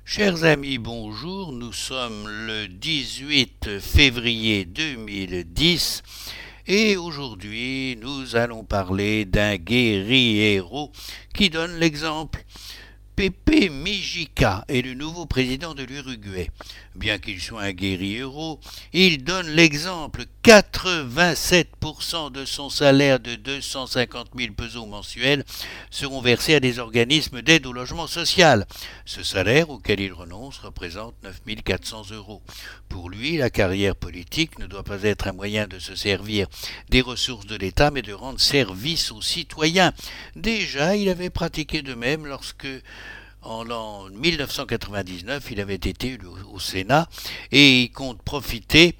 Chers amis, bonjour, nous sommes le 18 février 2010 et aujourd'hui nous allons parler d'un guerriero qui donne l'exemple. Pepe Mujica est le nouveau président de l'Uruguay. Bien qu'il soit un guerriero, il donne l'exemple. 87% de son salaire de 250 000 pesos mensuels seront versés à des organismes d'aide au logement social. Ce salaire, auquel il renonce, représente 9 400 euros. Pour lui, la carrière politique ne doit pas être un moyen de se servir des ressources de l'État, mais de rendre service aux citoyens. Déjà, il avait pratiqué de même lorsque en l'an 1999, il avait été élu au Sénat et il compte profiter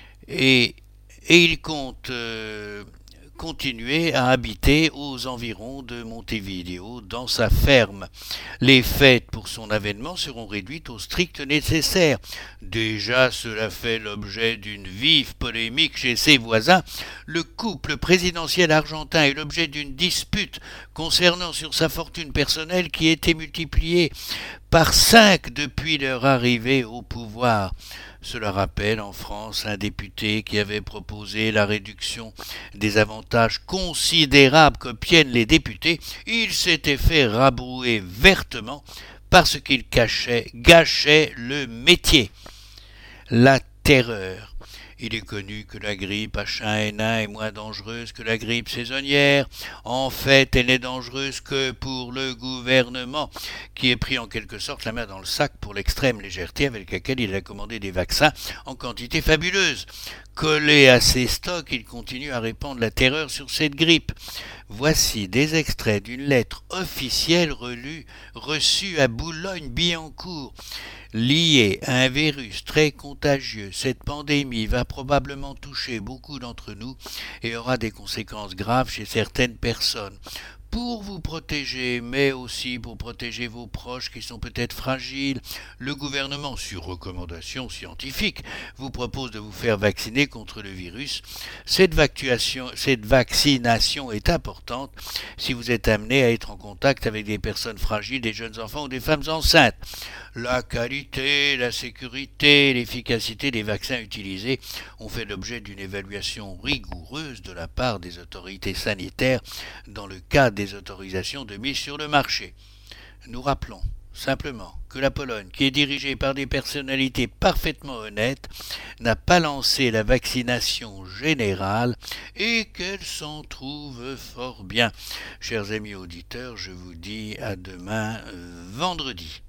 et il compte continuer à habiter aux environs de Montevideo dans sa ferme. Les fêtes pour son avènement seront réduites au strict nécessaire. Déjà, cela fait l'objet d'une vive polémique chez ses voisins. Le couple présidentiel argentin est l'objet d'une dispute concernant sur sa fortune personnelle qui a été multipliée par 5 depuis leur arrivée au pouvoir. Cela rappelle en France un député qui avait proposé la réduction des avantages considérables qu'obtiennent les députés. Il s'était fait rabrouer vertement parce qu'il gâchait le métier. La terreur. Il est connu que la grippe H1N1 est moins dangereuse que la grippe saisonnière. En fait, elle n'est dangereuse que pour le gouvernement, qui est pris en quelque sorte la main dans le sac pour l'extrême légèreté avec laquelle il a commandé des vaccins en quantité fabuleuse. Collé à ses stocks, il continue à répandre la terreur sur cette grippe. Voici des extraits d'une lettre officielle reçue à Boulogne-Billancourt. Liée à un virus très contagieux, cette pandémie va probablement toucher beaucoup d'entre nous et aura des conséquences graves chez certaines personnes. Pour vous protéger, mais aussi pour protéger vos proches qui sont peut-être fragiles, le gouvernement, sur recommandation scientifique, vous propose de vous faire vacciner contre le virus. Cette vaccination est importante si vous êtes amené à être en contact avec des personnes fragiles, des jeunes enfants ou des femmes enceintes. La qualité, la sécurité, l'efficacité des vaccins utilisés ont fait l'objet d'une évaluation rigoureuse de la part des autorités sanitaires dans le cadre des autorisations de mise sur le marché. Nous rappelons simplement que la Pologne, qui est dirigée par des personnalités parfaitement honnêtes, n'a pas lancé la vaccination générale et qu'elle s'en trouve fort bien. Chers amis auditeurs, je vous dis à demain vendredi.